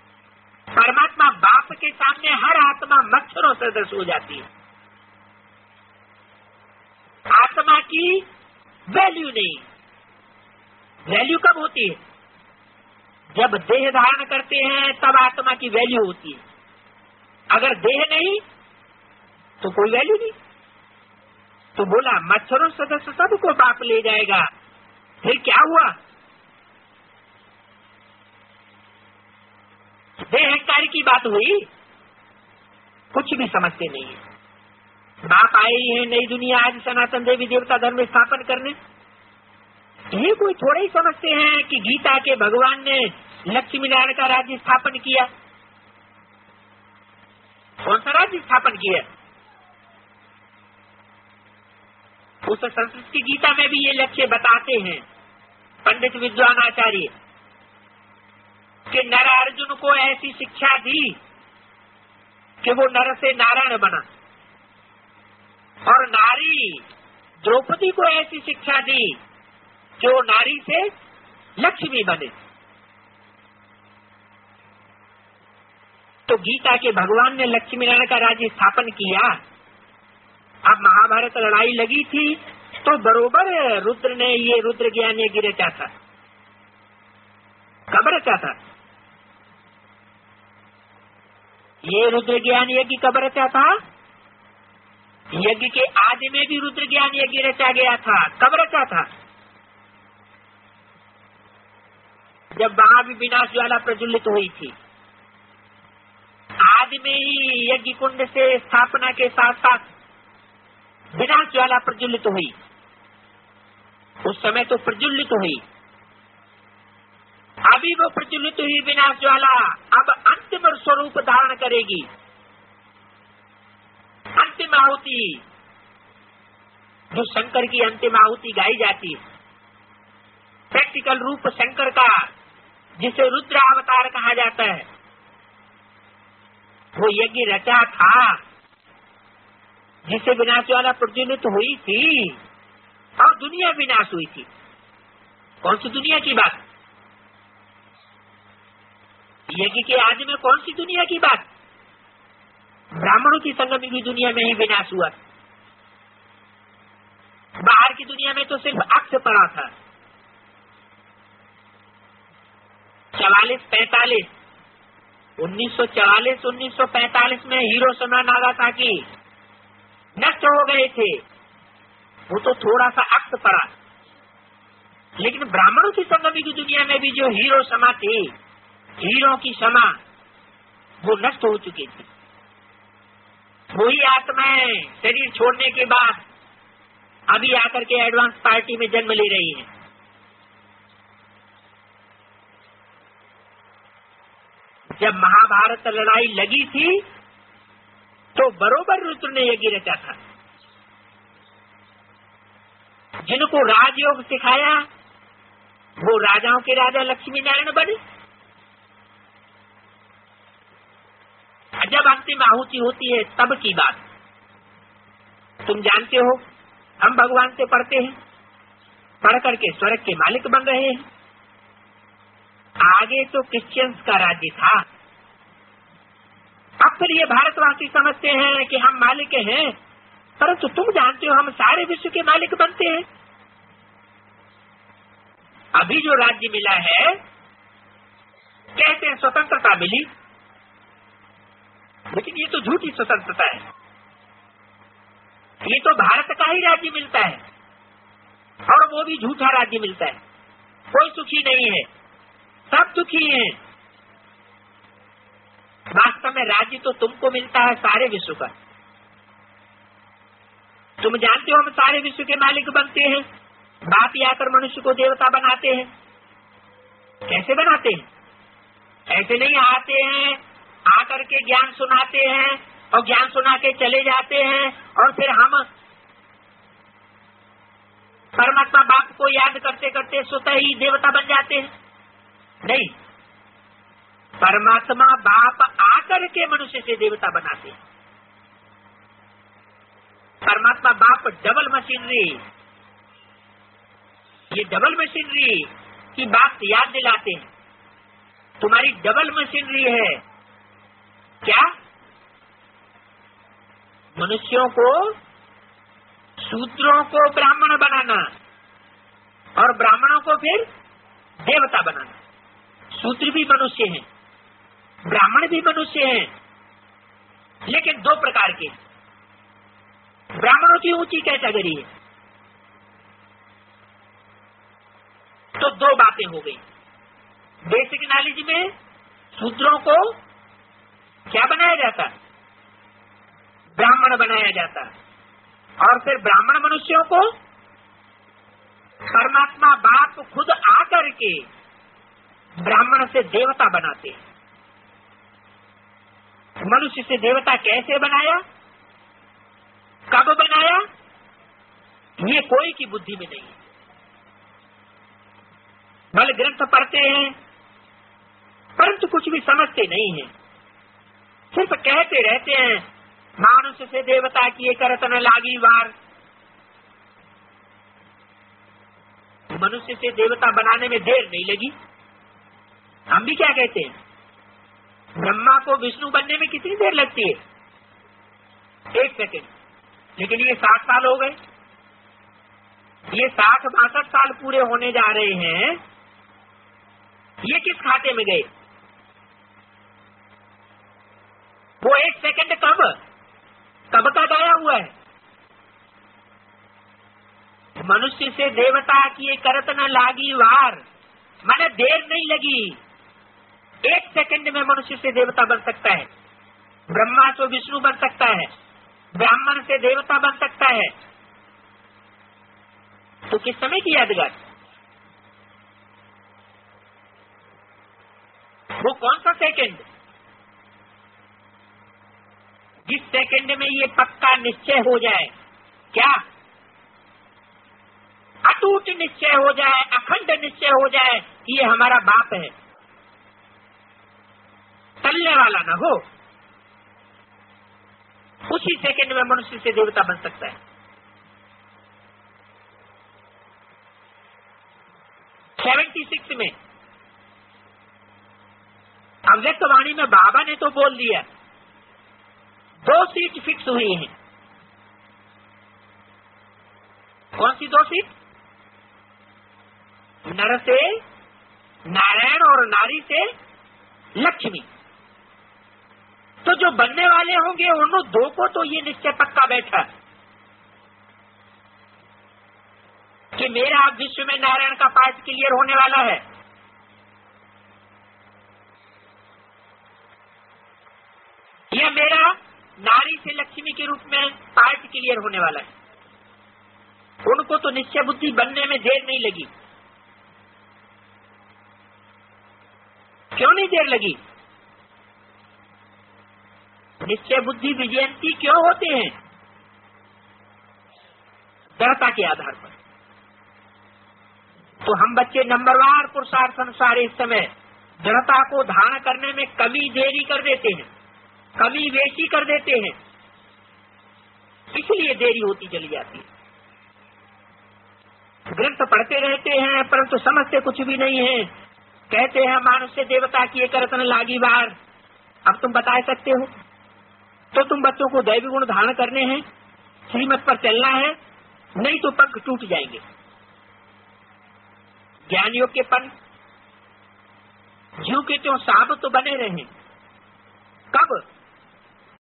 परमात्मा बाप के सामने हर आत्मा मच्छरों सदस्य हो जाती है। आत्मा की वैल्यू नहीं। वैल्यू कब होती है? जब देह धारण करते हैं तब आत्मा की वैल्यू होती है। अगर देह नहीं तो कोई वैल्यू नहीं। तो बोला मच्छरों सदस्य सबको बाप ले जाएगा। फिर क्या हुआ? देह अहंकार की बात हुई, कुछ भी समझते नहीं है। बाप आए ही है नई दुनिया आज सनातन देवी देवता धर्म स्थापन करने। ये कोई थोड़े ही समझते हैं कि गीता के भगवान ने लक्ष्मी नारायण का राज्य स्थापन किया। कौन सा राज्य स्थापन किया? उस संस्कृत की गीता में भी ये लक्ष्य बताते हैं पंडित विद्वान आचार्य कि नर अर्जुन को ऐसी शिक्षा दी कि वो नर से नारायण बना, और नारी द्रौपदी को ऐसी शिक्षा दी कि वो नारी से लक्ष्मी बने। तो गीता के भगवान ने लक्ष्मी नारायण का राज्य स्थापन किया। अब महाभारत लड़ाई लगी थी तो बरोबर रुद्र ने ये रुद्र ज्ञान यज्ञ रचा था। कब रचा था? ये रुद्र ज्ञान यज्ञ कब रचा था? यज्ञ के आदि में भी रुद्र ज्ञान यज्ञ रचा गया था। कब रचा था? जब वहां भी विनाश ज्वाला प्रज्वलित हुई थी। आदि में ही यज्ञ कुंड से स्थापना के साथ साथ विनाश ज्वाला प्रज्वलित हुई। उस समय तो प्रज्वलित हुई, अभी वो प्रज्वलित हुई विनाश ज्वाला अब अंतिम स्वरूप धारण करेगी। अंतिम आहुति, जो शंकर की अंतिम आहुति गाई जाती है, प्रैक्टिकल रूप शंकर का, जिसे रुद्र अवतार कहा जाता है, वो यज्ञ रचा था जिसे विनाश ज्वाला प्रज्वलित हुई थी और दुनिया विनाश हुई थी। कौन सी दुनिया की बात? यज्ञ के आदि में कौन सी दुनिया की बात? ब्राह्मणों की संगम की दुनिया में ही विनाश हुआ। बाहर की दुनिया में तो सिर्फ अक्ष पड़ा था। 44-45 1944-1945 में हिरोशिमा नागासाकी नष्ट हो गए थे। वो तो थोड़ा सा अक्ष पड़ा, लेकिन ब्राह्मणों की संगमी की दुनिया में भी जो हिरोशिमा थी, हीरो की क्षमा, वो नष्ट हो चुकी थी। वही आत्माएं शरीर छोड़ने के बाद अभी आकर के एडवांस पार्टी में जन्म ले रही हैं। जब महाभारत लड़ाई लगी थी तो बरोबर रुद्र ने यज्ञ रचा था। जिनको राजयोग सिखाया वो राजाओं के राजा लक्ष्मी नारायण बने। जब अंतिम आहुति होती है तब की बात। तुम जानते हो, हम भगवान से पढ़ते हैं, पढ़ करके स्वर्ग के मालिक बन रहे हैं। आगे तो क्रिश्चियंस का राज्य था। अब फिर ये भारतवासी समझते हैं कि हम मालिक हैं, परंतु तुम जानते हो हम सारे विश्व के मालिक बनते हैं। अभी जो राज्य मिला है, कहते हैं स्वतंत्रता मिली, लेकिन ये तो झूठी स्वतंत्रता है। ये तो भारत का ही राज्य मिलता है, और वो भी झूठा राज्य मिलता है। कोई सुखी नहीं है, सब दुखी हैं। वास्तव में राज्य तो तुमको मिलता है सारे विश्व का। तुम जानते हो हम सारे विश्व के मालिक बनते हैं। बाप आकर मनुष्य को देवता बनाते हैं। कैसे बनाते हैं? ऐसे नहीं आते हैं, आकर के ज्ञान सुनाते हैं और ज्ञान सुना के चले जाते हैं, और फिर हम परमात्मा बाप को याद करते करते स्वतः ही देवता बन जाते हैं। नहीं, परमात्मा बाप आकर के मनुष्य से देवता बनाते हैं। परमात्मा बाप डबल मशीनरी, ये डबल मशीनरी की बात याद दिलाते हैं। तुम्हारी डबल मशीनरी है क्या? मनुष्यों को शूद्रों को ब्राह्मण बनाना और ब्राह्मणों को फिर देवता बनाना। शूद्र भी मनुष्य हैं, ब्राह्मण भी मनुष्य हैं, लेकिन दो प्रकार के। ब्राह्मणों की ऊंची कैटेगरी है। तो दो बातें हो गई। बेसिक नॉलेज में शूद्रों को क्या बनाया जाता? ब्राह्मण बनाया जाता। और फिर ब्राह्मण मनुष्यों को परमात्मा बाप खुद आकर के ब्राह्मण से देवता बनाते। मनुष्य से देवता कैसे बनाया, कब बनाया, ये कोई की बुद्धि में नहीं है। भले ग्रंथ पढ़ते हैं परंतु कुछ भी समझते नहीं है, सिर्फ कहते रहते हैं मानुष से देवता किए करत न लागी वार। मनुष्य से देवता बनाने में देर नहीं लगी। हम भी क्या कहते हैं, ब्रह्मा को विष्णु बनने में कितनी देर लगती है? 1 सेकंड। लेकिन ये 60 साल हो गए। ये 60-62 साल पूरे होने जा रहे हैं। ये किस खाते में गए? वो 1 सेकंड कब का गया हुआ है? मनुष्य से देवता किए करत न लागी वार, माने देर नहीं लगी। 1 सेकंड में मनुष्य से देवता बन सकता है, ब्रह्मा से विष्णु बन सकता है, ब्राह्मण से देवता बन सकता है। तो किस समय की यादगार? वो कौन सा सेकंड? जिस सेकंड में ये पक्का निश्चय हो जाए, क्या अटूट निश्चय हो जाए, अखंड निश्चय हो जाए कि ये हमारा बाप है, चलने वाला न हो, उसी सेकंड में मनुष्य से देवता बन सकता है। 76 में अव्यक्त वाणी में बाबा ने तो बोल दिया 2 सीट फिक्स हुई हैं। कौन सी 2 सीट? नर से नारायण और नारी से लक्ष्मी। तो जो बनने वाले होंगे उन 2 को तो ये निश्चय पक्का बैठा कि मेरा विश्व में नारायण का पार्ट क्लियर होने वाला है। यह मेरा नारी से लक्ष्मी के रूप में पार्ट क्लियर होने वाला है। उनको तो निश्चय बुद्धि बनने में देर नहीं लगी। क्यों नहीं देर लगी? निश्चय बुद्धि विजयंती क्यों होते हैं? दृढ़ता के आधार पर। तो हम बच्चे नंबरवार पुरुषार्थ अनुसार इस समय दृढ़ता को धारण करने में कमी देरी कर देते हैं, कमी वेशी कर देते हैं, इसलिए देरी होती चली जाती है। ग्रंथ पढ़ते रहते हैं परंतु समझते कुछ भी नहीं है। कहते हैं मानुष से देवता किए करत न लागी वार। अब तुम बता सकते हो? तो तुम बच्चों को दैवी गुण धारण करने हैं, श्रीमत पर चलना है, नहीं तो पंख टूट जाएंगे। ज्ञान योग के पंख ज्यों के त्यों साब तो बने रहे। कब?